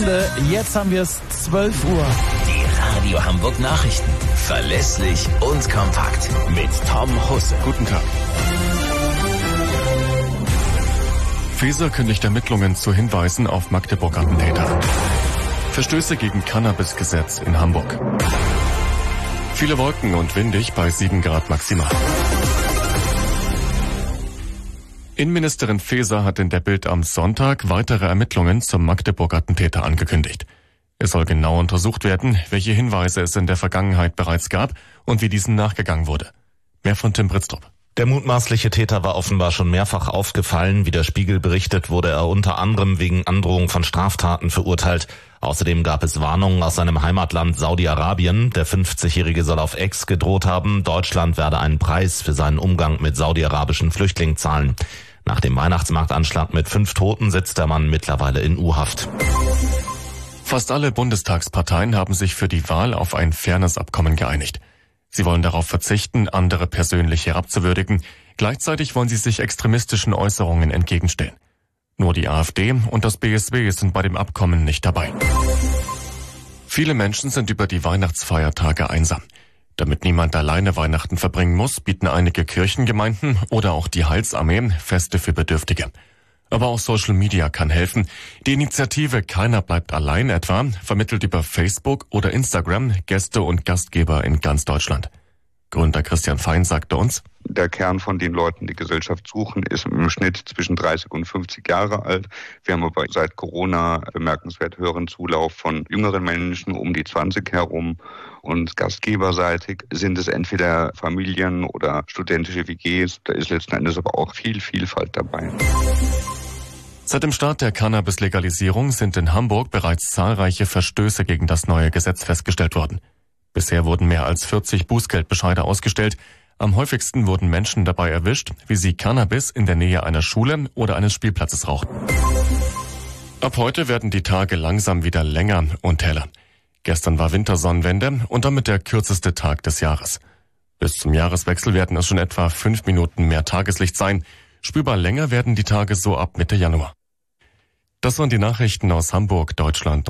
Stunde. Jetzt haben wir es 12 Uhr. Die Radio Hamburg Nachrichten. Verlässlich und kompakt. Mit Tom Husse. Guten Tag. Faeser kündigt Ermittlungen zu Hinweisen auf Magdeburg-Attentäter. Verstöße gegen Cannabis-Gesetz in Hamburg. Viele Wolken und windig bei 7 Grad maximal. Innenministerin Faeser hat in der Bild am Sonntag weitere Ermittlungen zum Magdeburg-Attentäter angekündigt. Es soll genau untersucht werden, welche Hinweise es in der Vergangenheit bereits gab und wie diesen nachgegangen wurde. Mehr von Tim Britztrup. Der mutmaßliche Täter war offenbar schon mehrfach aufgefallen. Wie der Spiegel berichtet, wurde er unter anderem wegen Androhung von Straftaten verurteilt. Außerdem gab es Warnungen aus seinem Heimatland Saudi-Arabien. Der 50-Jährige soll auf Ex gedroht haben, Deutschland werde einen Preis für seinen Umgang mit saudi-arabischen Flüchtlingen zahlen. Nach dem Weihnachtsmarktanschlag mit 5 Toten sitzt der Mann mittlerweile in U-Haft. Fast alle Bundestagsparteien haben sich für die Wahl auf ein Fairness-Abkommen geeinigt. Sie wollen darauf verzichten, andere persönlich herabzuwürdigen. Gleichzeitig wollen sie sich extremistischen Äußerungen entgegenstellen. Nur die AfD und das BSW sind bei dem Abkommen nicht dabei. Viele Menschen sind über die Weihnachtsfeiertage einsam. Damit niemand alleine Weihnachten verbringen muss, bieten einige Kirchengemeinden oder auch die Heilsarmee Feste für Bedürftige. Aber auch Social Media kann helfen. Die Initiative Keiner bleibt allein etwa vermittelt über Facebook oder Instagram Gäste und Gastgeber in ganz Deutschland. Gründer Christian Fein sagte uns: Der Kern von den Leuten, die Gesellschaft suchen, ist im Schnitt zwischen 30 und 50 Jahre alt. Wir haben aber seit Corona bemerkenswert höheren Zulauf von jüngeren Menschen um die 20 herum. Und gastgeberseitig sind es entweder Familien oder studentische WGs. Da ist letzten Endes aber auch viel Vielfalt dabei. Seit dem Start der Cannabis-Legalisierung sind in Hamburg bereits zahlreiche Verstöße gegen das neue Gesetz festgestellt worden. Bisher wurden mehr als 40 Bußgeldbescheide ausgestellt. Am häufigsten wurden Menschen dabei erwischt, wie sie Cannabis in der Nähe einer Schule oder eines Spielplatzes rauchten. Ab heute werden die Tage langsam wieder länger und heller. Gestern war Wintersonnenwende und damit der kürzeste Tag des Jahres. Bis zum Jahreswechsel werden es schon etwa 5 Minuten mehr Tageslicht sein. Spürbar länger werden die Tage so ab Mitte Januar. Das waren die Nachrichten aus Hamburg, Deutschland.